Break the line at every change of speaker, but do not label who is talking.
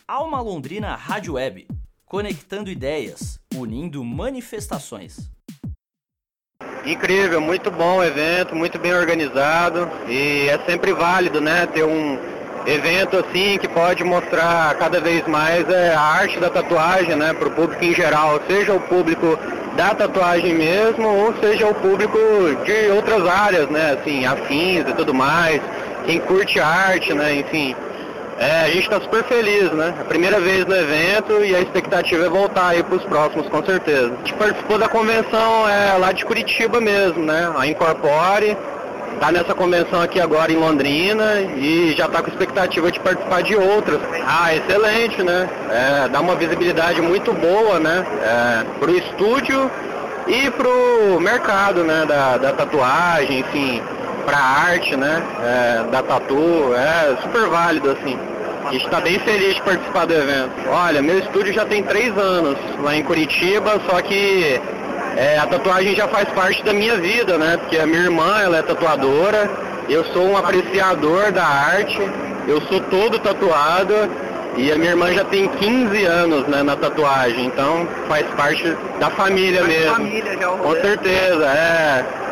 Alma Londrina Rádio Web, conectando ideias, unindo manifestações.
Incrível, muito bom o evento, muito bem organizado e é sempre válido, né, ter um evento assim que pode mostrar cada vez mais a arte da tatuagem, né, para o público em geral, seja o público da tatuagem mesmo ou seja o público de outras áreas, né, assim, afins e tudo mais, quem curte arte, né, enfim. A gente está super feliz, né? A primeira vez no evento e a expectativa é voltar aí para os próximos, com certeza. A gente participou da convenção lá de Curitiba mesmo, né? A Incorpore, tá nessa convenção aqui agora em Londrina e já está com expectativa de participar de outras. Excelente, né? Dá uma visibilidade muito boa, né? Para o estúdio e para o mercado, né? Da tatuagem, enfim. Para arte, né, da tatu, super válido, assim. A gente está bem feliz de participar do evento. Olha, meu estúdio já tem 3 anos lá em Curitiba, só que a tatuagem já faz parte da minha vida, né, porque a minha irmã, ela é tatuadora, eu sou um apreciador da arte, eu sou todo tatuado e a minha irmã já tem 15 anos, né, na tatuagem, então faz parte da família mesmo. Família, já, com certeza,